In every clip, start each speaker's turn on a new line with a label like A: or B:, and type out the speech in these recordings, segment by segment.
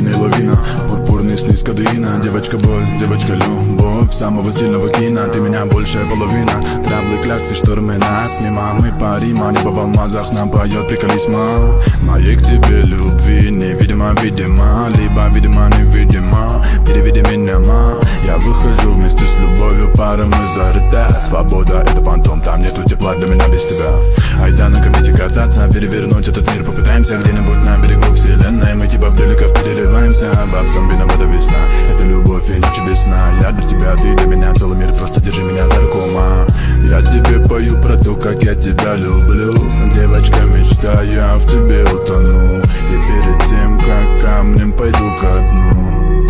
A: и лавина, пурпурный сны с кадеина. Девочка боль, девочка любовь самого сильного кино. Ты меня большая половина. Траблы, кляксы, штормы нас мимо. Мы парима, небо в алмазах нам поет приколисма. Моей к тебе любви невидимо, видимо, либо видимо, невидимо. Переведи меня, ма. Я выхожу вместе с любовью, пара мы зарыта. Свобода — это фантом, там нету тепла для меня без тебя. Айда на комете кататься, перевернуть этот мир попытаемся. Где-нибудь на берегу вселенной мы типа приликов переливаемся. Бабцам виновата весна, это любовь и ночи без сна. Я для тебя, ты для меня, целый мир, просто держи меня за руку, ма. Я тебе пою про то, как я тебя люблю. Девочка, мечта, я в тебе утону. И перед тем, как камнем пойду ко дну.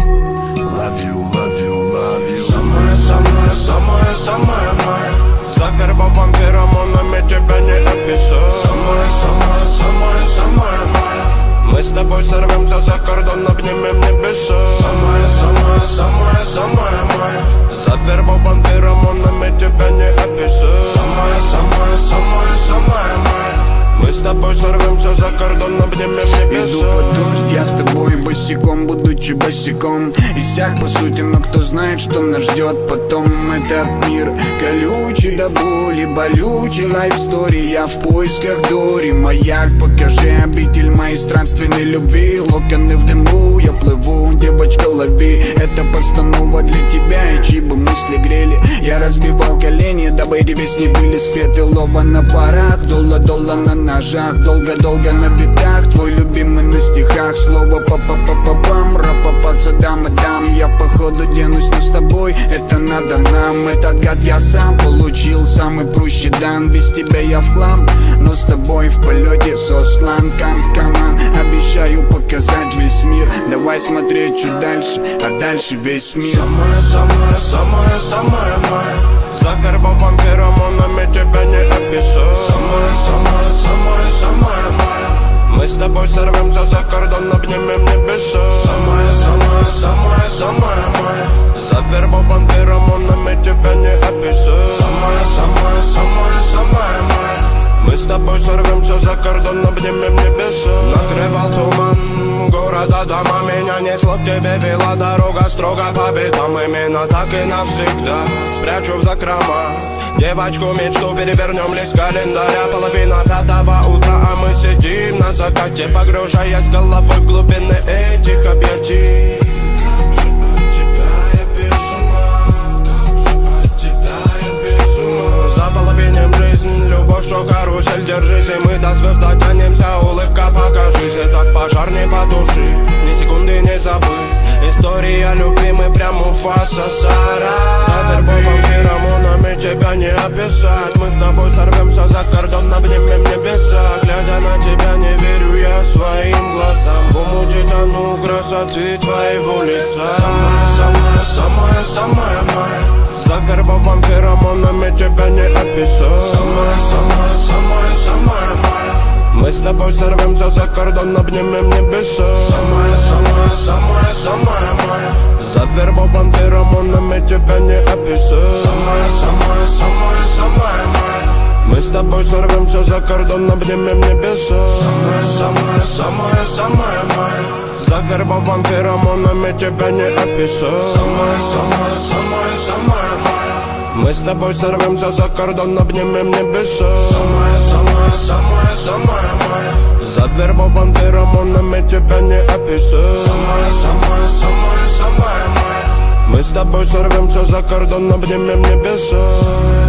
A: Love you, love you, love you.
B: Самая, самая, самая, самая моя. За вербовым феромонами тебя не описать. Самая, самая, самая, самая моя. Мы с тобой сорвемся за кордон, обнимем небеса. Самая, самая, самая, самая моя. За вербовым феромонами тебя не описать. Самая, самая, самая, самая моя. Мы с тобой сорвемся за кордон, обнимем небеса.
C: Иду под дождь, я с тобой босиком, будучи босиком. Иссяк по сути, но кто знает, что нас ждет потом. Этот мир колючий до боли, болючий лайфстори. Я в поисках Дори, маяк, покажи обитель моей странственной любви. Локоны в дыму, я плыву, девочка, лови. Это постанова для тебя, и чьи бы мысли грели. Я разбивал колени, дабы эти песни были спеты. Лова на парах, дола на ножах. Долго-долго на битах, твой любимый на стихах. Слово па-па-па-па-бам, ра-па-па, дам. Я походу денусь, но с тобой это надо нам. Этот гад я сам получил, самый прущий дан. Без тебя я в хлам, но с тобой в полете сослан. Каман, обещаю показать весь мир. Давай смотреть чуть дальше, а дальше весь мир.
B: Самая, самая, самая, самая моя. За вербовым феромонами тебя не описать. Самая, самая, самая, самая моя. Мы с тобой сорвемся за кордон, обнимем небеса. Самая, самая, самая, самая моя. За вербовым феромонами тебя не описать. Самая, самая, самая, самая моя. Мы с тобой сорвемся за кордон, обнимем небеса. Накрывал туман города, дома. Меня несло к тебе, вела дорога строго по битам. Именно так и навсегда спрячу в закрома девочку мечту, перевернем лист календаря. Половина пятого утра, а мы сидим на закате, погружаясь головой в глубины этих объятий. Заполовиним жизнь, любовь, что карусель, держись. И мы до звезд дотянемся, улыбка, покажись. И так пожар не потуши, ни секунды не забыть. История любви, мы прям Муфаса Сара. За вербовым феромонами тебя не описать. Мы с тобой сорвемся за кордон, обнимем небеса. Глядя на тебя, не верю я своим глазам. В умуте тону красоты твоего лица. Самая, самая, самая, самая моя. За вербовым феромонами тебя не описать. Самая, самая, самая, самая моя. Мы с тобой сорвемся за кордон, обнимем небеса. Самая, самая, самая, самая моя. За вербовым феромонами тебя не описать. Самая, самая, самая, самая моя. Мы с тобой сорвемся за кордон, обнимем небеса. Самая, самая, самая, самая моя. За вербовым феромонами тебя не описать. Самая, самая, самая, самая моя. Мы с тобой сорвемся за кордон, обнимем небеса. Самая, самая, самая, самая моя. За вербовым феромонами тебя не описать. Самая, самая, самая, самая моя. Мы с тобой сорвемся за кордон, обнимем небеса.